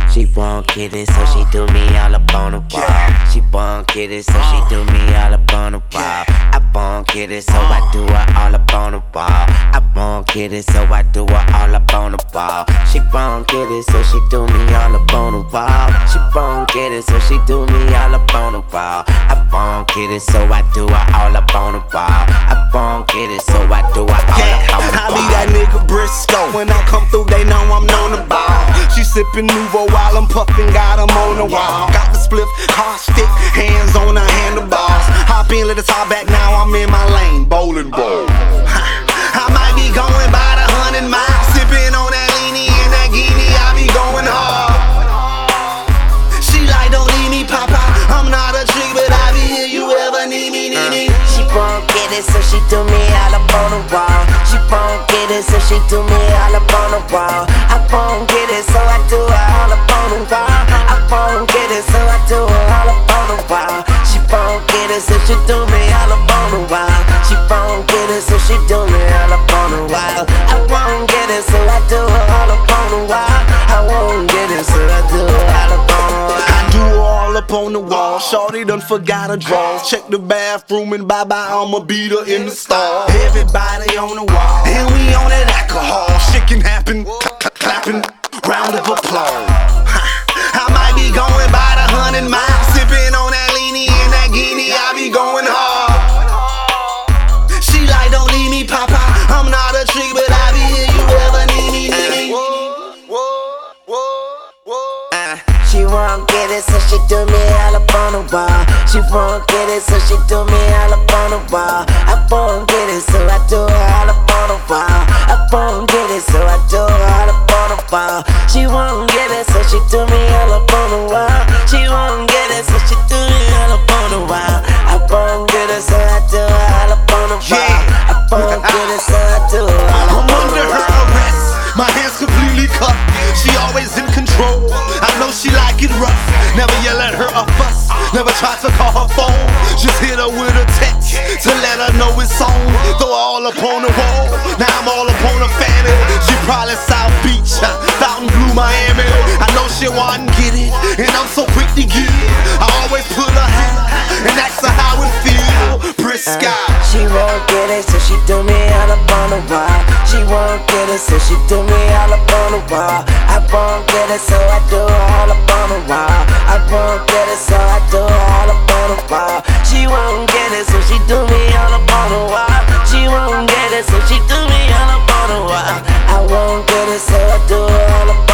She won't get it, so she do me all up on the wall. She won't get it, so she do me all up on the wall. I won't get it, so I do her all up on the wall. I won't get it, so I do her all up on the wall. She won't get it, so she do me all up on the wall. She won't get it, so she do me all up on the wall. I won't get it, so I do her all up on the wall. I won't get it, so I do her all up on the wall. I be that nigga Briscoe. When I come through, they know I'm known to ball. She sippin' Nouveau while I'm puffin', got 'em on the wall. Got the spliff, car stick, hands on the handlebars. Hop in, let the top back, now I'm in my lane, bowling ball. I might be going by the 100 miles, sippin' on that leanie and that guinea, I be going hard. She like, don't leave me, Papa, I'm not a tree, but I be here, you ever need me, need me. She won't get it, so she do me all up on the wall. She won't get it, so she do me all up on the wall. I won't get it, so I do her all up on the wall. I won't get it, so I do her all up on the wall. She won't get it, so she do me all up on the wall. She won't get it, so she do me all up on the wall. I won't get it, so I do her all up on the wall. I won't get it, so I do her all up on the wall. I do her all up on the wall. Shorty done forgot her drawers. Check the bathroom and bye-bye, I'ma beat her in the stall. Everybody on the wall, and we on that alcohol. Shit can happen, clapping, round of applause. I might be going by the 100 miles, sipping on that leanie and that guinea, I be going hard. She like, don't leave me, Papa, I'm not a tree, but I be here, you ever need me, need me. She won't get it, so she do me all up on the wall. She won't get it, so she do me all up on the wall. I won't get it, so I do her all up on the wall. I won't get it, so I do her all up on the wall. She won't get it, so she do me all up on the wall. She won't get it, so she do me all up on the wall. I won't get it, so I do her all up on the wall. I won't get it, so I do her all up on the wall. I'm under her arrest, my hands completely cut. She always in control, I know she like it rough. Never yell at her or fuss, never try to call her phone. Just hit her with a text to let her know it's on. Throw her all up on the wall, now I'm all up on her fanny. She probably South Beach, Fountain Blue, Miami. I know she wanna get it, and I'm so quick to give. I always put her high and ask her how it feel. Briscoe. She won't get it, so she do me all up on the wall. She won't get it, so she do me all up on the wall. I won't get it, so I do her all up on the wall. I won't get it, so I do her all up on the wall. She won't get it, so she do me all up on the wall. She won't get it, so she do me all up on the wall. I won't get it, so I do her all up on the wall.